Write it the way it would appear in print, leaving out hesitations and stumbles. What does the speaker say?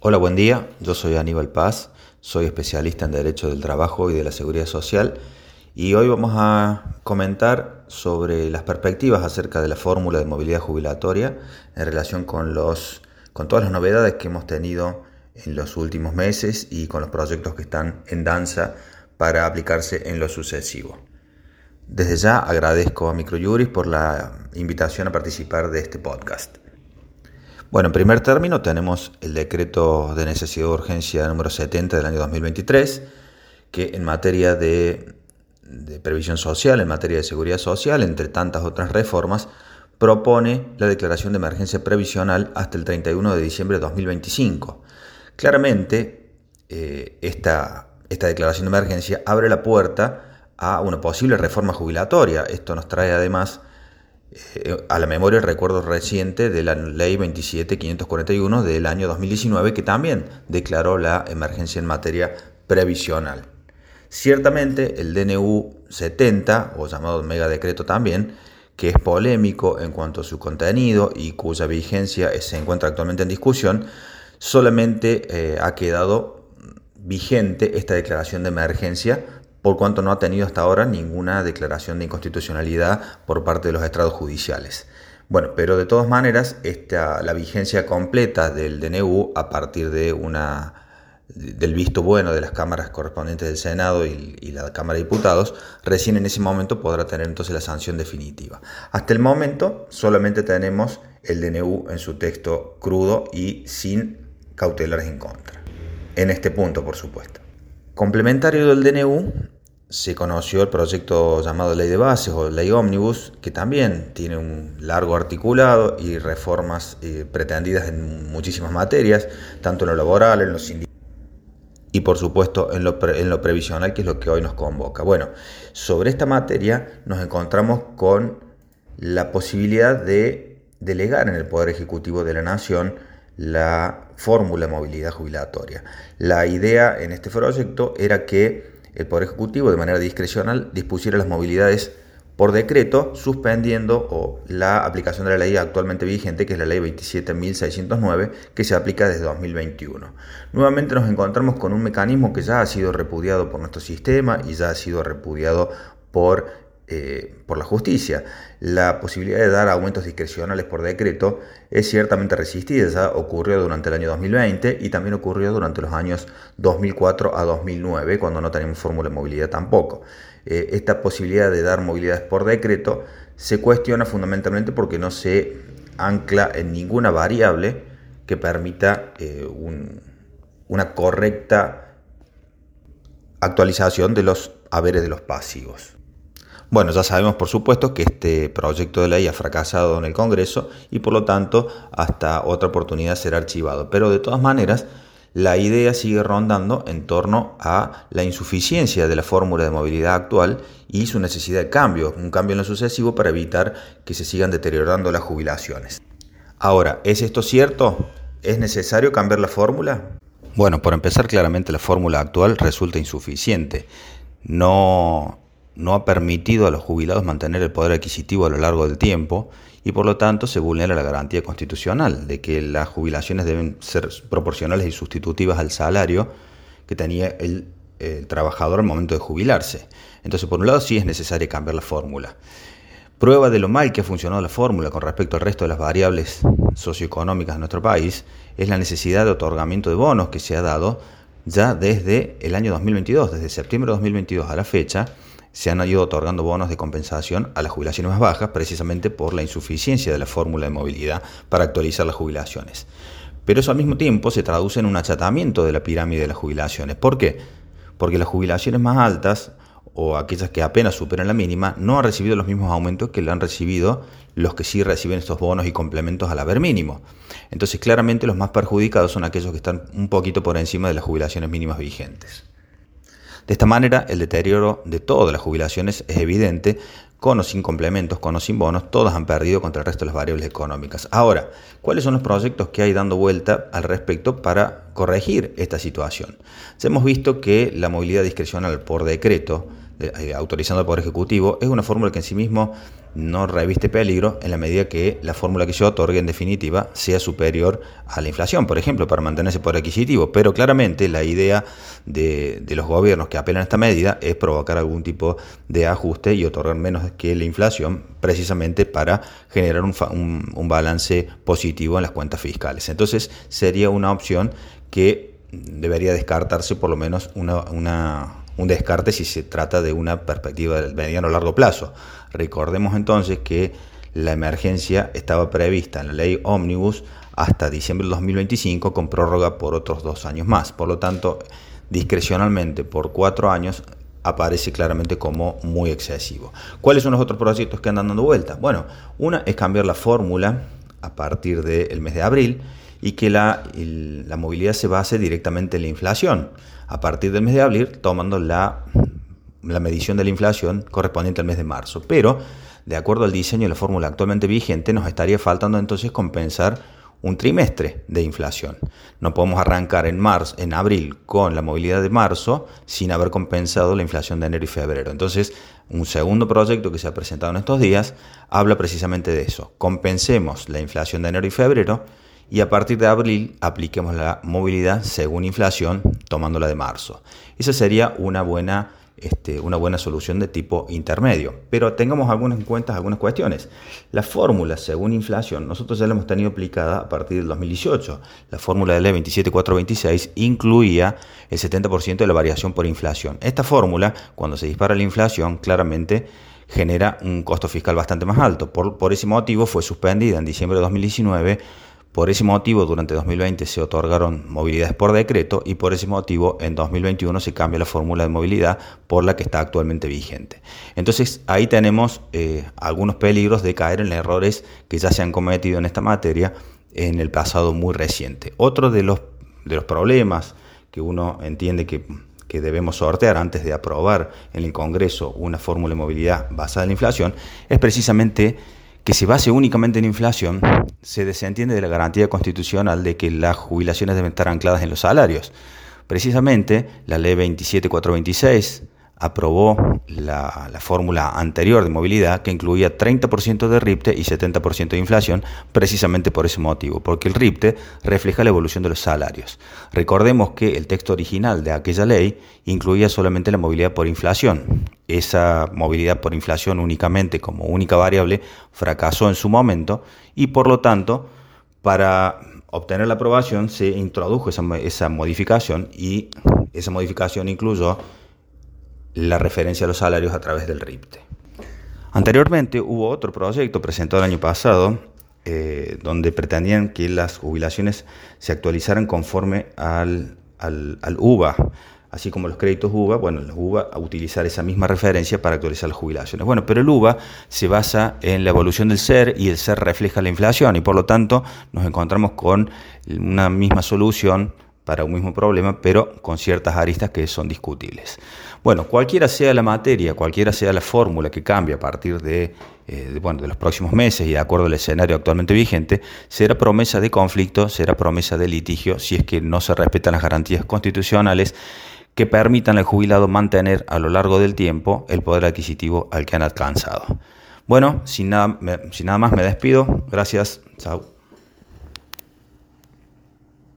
Hola, buen día. Yo soy Aníbal Paz, soy especialista en Derecho del Trabajo y de la Seguridad Social y hoy vamos a comentar sobre las perspectivas acerca de la fórmula de movilidad jubilatoria en relación con todas las novedades que hemos tenido en los últimos meses y con los proyectos que están en danza para aplicarse en lo sucesivo. Desde ya agradezco a Microjuris por la invitación a participar de este podcast. Bueno, en primer término tenemos el decreto de necesidad de urgencia número 70 del año 2023, que en materia de previsión social, en materia de seguridad social, entre tantas otras reformas, propone la declaración de emergencia previsional hasta el 31 de diciembre de 2025. Claramente, esta declaración de emergencia abre la puerta a una posible reforma jubilatoria. Esto nos trae además a la memoria el recuerdo reciente de la ley 27.541 del año 2019, que también declaró la emergencia en materia previsional. Ciertamente el DNU 70, o llamado megadecreto también, que es polémico en cuanto a su contenido y cuya vigencia se encuentra actualmente en discusión, solamente ha quedado vigente esta declaración de emergencia, por cuanto no ha tenido hasta ahora ninguna declaración de inconstitucionalidad por parte de los estrados judiciales. Bueno, pero de todas maneras, la vigencia completa del DNU a partir del visto bueno de las cámaras correspondientes del Senado y la Cámara de Diputados, recién en ese momento podrá tener entonces la sanción definitiva. Hasta el momento solamente tenemos el DNU en su texto crudo y sin cautelares en contra. En este punto, por supuesto. Complementario del DNU, se conoció el proyecto llamado Ley de Bases o Ley Ómnibus, que también tiene un largo articulado y reformas pretendidas en muchísimas materias, tanto en lo laboral, en lo sindical y por supuesto en lo previsional, que es lo que hoy nos convoca. Bueno, sobre esta materia nos encontramos con la posibilidad de delegar en el Poder Ejecutivo de la Nación la fórmula de movilidad jubilatoria. La idea en este proyecto era que el Poder Ejecutivo, de manera discrecional, dispusiera las movilidades por decreto, suspendiendo la aplicación de la ley actualmente vigente, que es la ley 27.609, que se aplica desde 2021. Nuevamente nos encontramos con un mecanismo que ya ha sido repudiado por nuestro sistema y ya ha sido repudiado por la justicia. La posibilidad de dar aumentos discrecionales por decreto es ciertamente resistida. Ya ocurrió durante el año 2020 y también ocurrió durante los años 2004 a 2009, cuando no teníamos fórmula de movilidad tampoco. Esta posibilidad de dar movilidades por decreto se cuestiona fundamentalmente porque no se ancla en ninguna variable que permita una correcta actualización de los haberes de los pasivos. Bueno, ya sabemos por supuesto que este proyecto de ley ha fracasado en el Congreso y por lo tanto hasta otra oportunidad será archivado. Pero de todas maneras, la idea sigue rondando en torno a la insuficiencia de la fórmula de movilidad actual y su necesidad de cambio, un cambio en lo sucesivo para evitar que se sigan deteriorando las jubilaciones. Ahora, ¿es esto cierto? ¿Es necesario cambiar la fórmula? Bueno, por empezar, claramente la fórmula actual resulta insuficiente. No ha permitido a los jubilados mantener el poder adquisitivo a lo largo del tiempo y por lo tanto se vulnera la garantía constitucional de que las jubilaciones deben ser proporcionales y sustitutivas al salario que tenía el trabajador al momento de jubilarse. Entonces, por un lado, sí es necesario cambiar la fórmula. Prueba de lo mal que ha funcionado la fórmula con respecto al resto de las variables socioeconómicas de nuestro país es la necesidad de otorgamiento de bonos que se ha dado ya desde el año 2022, desde septiembre de 2022 a la fecha. Se han ido otorgando bonos de compensación a las jubilaciones más bajas precisamente por la insuficiencia de la fórmula de movilidad para actualizar las jubilaciones. Pero eso al mismo tiempo se traduce en un achatamiento de la pirámide de las jubilaciones. ¿Por qué? Porque las jubilaciones más altas o aquellas que apenas superan la mínima no han recibido los mismos aumentos que le han recibido los que sí reciben estos bonos y complementos al haber mínimo. Entonces claramente los más perjudicados son aquellos que están un poquito por encima de las jubilaciones mínimas vigentes. De esta manera, el deterioro de todas las jubilaciones es evidente, con o sin complementos, con o sin bonos, todas han perdido contra el resto de las variables económicas. Ahora, ¿cuáles son los proyectos que hay dando vuelta al respecto para corregir esta situación. Ya hemos visto que la movilidad discrecional por decreto, autorizando al Poder Ejecutivo, es una fórmula que en sí mismo no reviste peligro en la medida que la fórmula que se otorgue en definitiva sea superior a la inflación, por ejemplo, para mantener ese poder adquisitivo. Pero claramente la idea de los gobiernos que apelan a esta medida es provocar algún tipo de ajuste y otorgar menos que la inflación, precisamente para generar un balance positivo en las cuentas fiscales. Entonces sería una opción que debería descartarse, por lo menos un descarte si se trata de una perspectiva del mediano o largo plazo. Recordemos entonces que la emergencia estaba prevista en la ley Ómnibus hasta diciembre del 2025 con prórroga por otros 2 años más. Por lo tanto, discrecionalmente por 4 años aparece claramente como muy excesivo. ¿Cuáles son los otros proyectos que andan dando vuelta? Bueno, una es cambiar la fórmula a partir del mes de abril y que la movilidad se base directamente en la inflación a partir del mes de abril, tomando la medición de la inflación correspondiente al mes de marzo. Pero, de acuerdo al diseño de la fórmula actualmente vigente, nos estaría faltando entonces compensar un trimestre de inflación. No podemos arrancar en abril con la movilidad de marzo sin haber compensado la inflación de enero y febrero. Entonces, un segundo proyecto que se ha presentado en estos días habla precisamente de eso. Compensemos la inflación de enero y febrero y a partir de abril apliquemos la movilidad según inflación, tomándola de marzo. Esa sería una buena solución de tipo intermedio. Pero tengamos en cuenta algunas cuestiones. La fórmula según inflación, nosotros ya la hemos tenido aplicada a partir del 2018. La fórmula de ley 27426 incluía el 70% de la variación por inflación. Esta fórmula, cuando se dispara la inflación, claramente genera un costo fiscal bastante más alto. Por ese motivo fue suspendida en diciembre de 2019. Por ese motivo, durante 2020 se otorgaron movilidades por decreto y por ese motivo en 2021 se cambia la fórmula de movilidad por la que está actualmente vigente. Entonces ahí tenemos algunos peligros de caer en errores que ya se han cometido en esta materia en el pasado muy reciente. Otro de los problemas que uno entiende que debemos sortear antes de aprobar en el Congreso una fórmula de movilidad basada en la inflación es precisamente que se base únicamente en inflación, se desentiende de la garantía constitucional de que las jubilaciones deben estar ancladas en los salarios. Precisamente, la ley 27426 aprobó la fórmula anterior de movilidad que incluía 30% de RIPTE y 70% de inflación, precisamente por ese motivo, porque el RIPTE refleja la evolución de los salarios. Recordemos que el texto original de aquella ley incluía solamente la movilidad por inflación. Esa movilidad por inflación únicamente como única variable fracasó en su momento y por lo tanto para obtener la aprobación se introdujo esa modificación y esa modificación incluyó la referencia a los salarios a través del RIPTE. Anteriormente hubo otro proyecto presentado el año pasado donde pretendían que las jubilaciones se actualizaran conforme al UVA, así como los créditos UVA, los UVA a utilizar esa misma referencia para actualizar las jubilaciones. Pero el UVA se basa en la evolución del SER y el SER refleja la inflación y por lo tanto nos encontramos con una misma solución para un mismo problema, pero con ciertas aristas que son discutibles. Cualquiera sea la materia, cualquiera sea la fórmula que cambie a partir de los próximos meses y de acuerdo al escenario actualmente vigente, será promesa de conflicto, será promesa de litigio si es que no se respetan las garantías constitucionales que permitan al jubilado mantener a lo largo del tiempo el poder adquisitivo al que han alcanzado. Sin nada más me despido. Gracias. Chao.